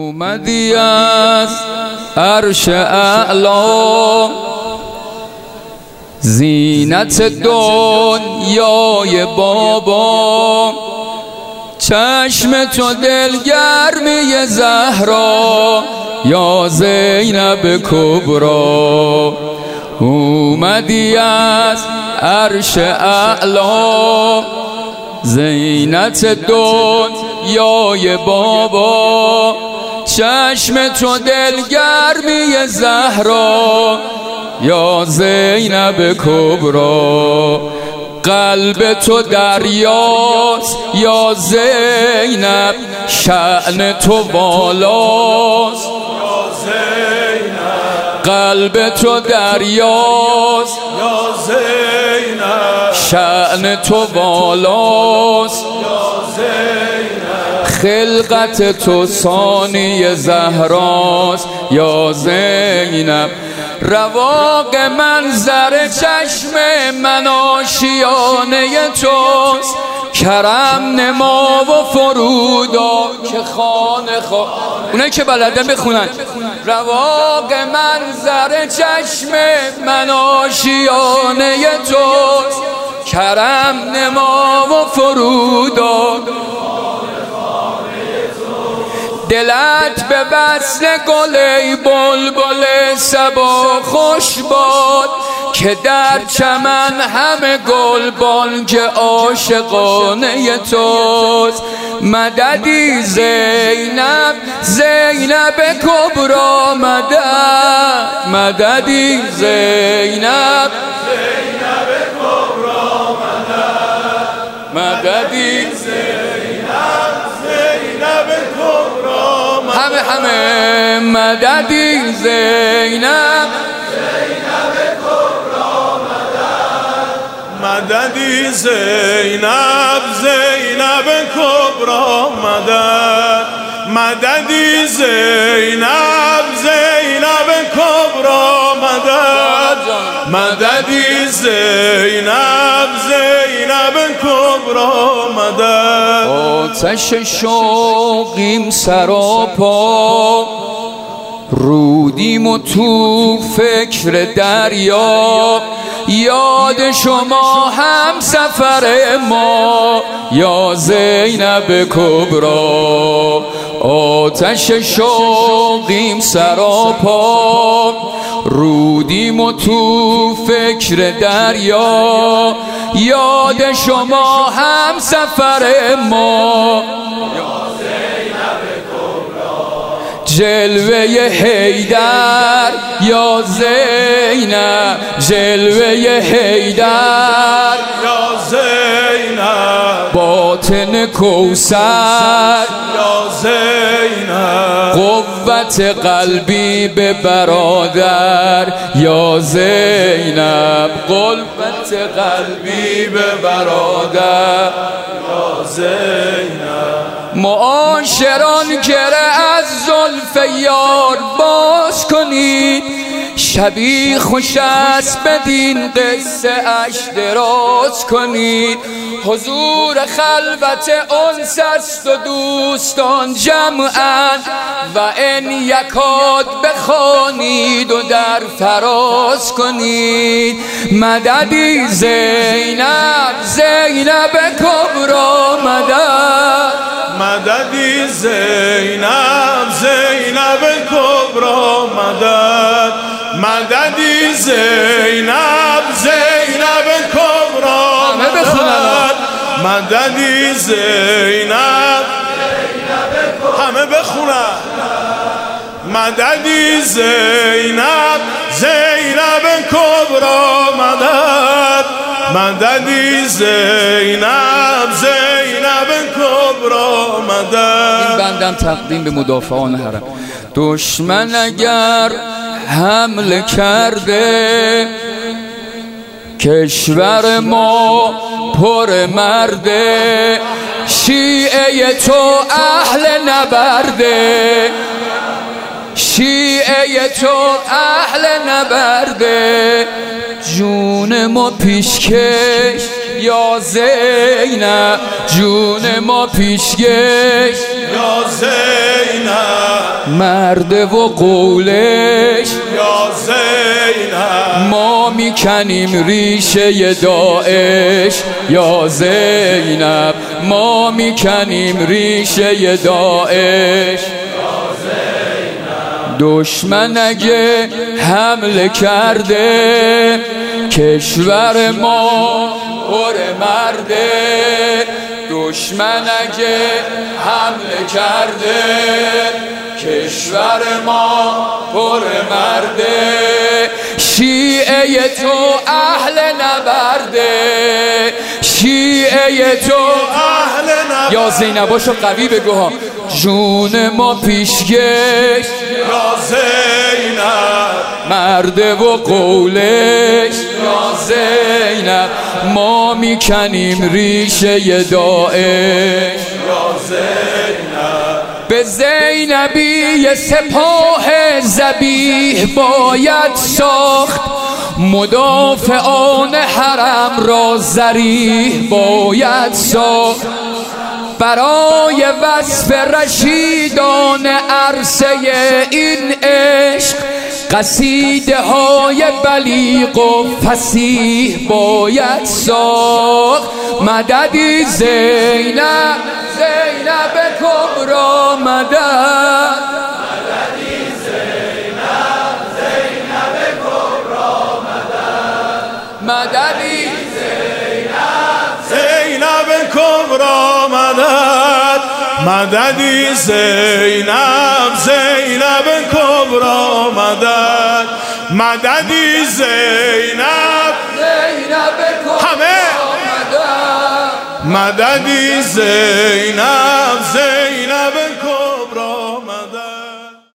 اومدی از عرش اعلا، زینت دنیای بابا، چشم تو دلگرمی زهرا یا زینب کبرا. اومدی از عرش اعلا، زینت دنیای بابا، چشم تو دلگرمی زهرا یا زینب کبرا. قلب تو دریاست یا زینب، شأن تو بالاست یا زینب. قلب تو دریاست یا زینب، شأن تو بالاست یا زینب. خلقت تو ثانی زهراست یا زینب. رواق منظر چشم من آشیانه توست، کرم نما و فرودا که خانه اونایی که بلدن بخونن. رواق منظر چشم من آشیانه توست، کرم نما و فرودا. دلت به وصل گل ای بلبل صبا خوش باد، که در چمن همه گل بانگ عاشقانه توست. مددی زینب زینب کبرا، مدد مددی زینب زینب کبرا، مدد مددی زینب زینب کبرا، همه مددی زینب زینب کبرا، مددی زینب زینب کبرا، مدد مددی زینب زینب کبرا، مدد مددی زینب زینب کبرا، مدد. آتش شوقیم سراپا، رودیم و تو فکر دریا، یاد شما هم سفر ما یا زینب کبرا. آتش شوقیم سراپا، رودیم و تو فکر دریا، یاد شما هم سفر ما یا زینب کبرا. جلوه حیدر یا زینب، جلوه حیدر یا زینب، باطن کوثر یا زینب، قوت قلبی به برادر یا زینب، قوت قلبی به برادر یا زینب. معاشران گره از زلف یار باز کنید، شبی خوش است بدین قصه اش دراز کنید. حضور خلوت انس است و دوستان جمعن، و ان یکاد بخوانید و در فراز کنید. مددی زینب زینب کبرا، مدد مددی زینب زینب کبرا، مدد مددی زینب زینب کبرا، مدد مددی زینب همه بخونن. مددی زینب زینب کبرا، مدد مددی زینب زینب کبرا، مدد. این بندم تقدیم به مدافعان حرم. دشمن اگر حمله کرده، کشور ما پر مرده، شیعه تو اهل نبرده، شیعه تو اهل نبرده. جون ما پیشکش یا زینب، جون ما پیشکش یا زینب، مرد و قولش یا زینب ما میکنیم ریشه داعش یا زینب ما میکنیم ریشه داعش دشمن اگه حمله کرده کشور ما پر مرده دشمن اگه حمله کرده کشور ما پر مرده شیعه تو اهل نبرده شیعه تو اهل نبرده یا زینباشو قوی بگو ها جون ما پیشکش یا زینب مرد و قولش یا زینب ما میکنیم ریشه داعش یا زینب به زینبی سپاه ذبیح باید ساخت مدافعان حرم را ذریح باید ساخت برای وصف رشیدان عرصه این عشق قصیده های بلیغ و فصیح باید ساخت مددی زینب زینب کبرا مدد مددی زینب زینب کبرا مدد مددی زینب کبرا مدد مددی زینب زینب کبرا مدد مددی زینب زینب همه کبرا مدد مددی زینب زینب کبرا مدد